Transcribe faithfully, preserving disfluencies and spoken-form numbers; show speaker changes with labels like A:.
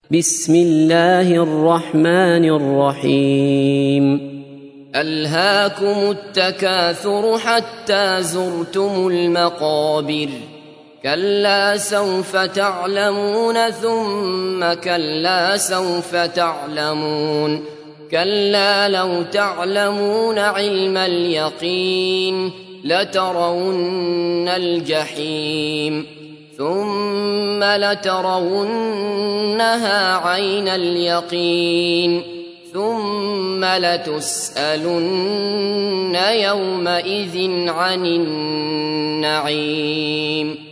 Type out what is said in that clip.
A: بسم الله الرحمن الرحيم
B: ألهاكم التكاثر حتى زرتم المقابر كلا سوف تعلمون ثم كلا سوف تعلمون كلا لو تعلمون علم اليقين لترون الجحيم ثم لترونها عين اليقين ثم لتسألن يومئذ عن النعيم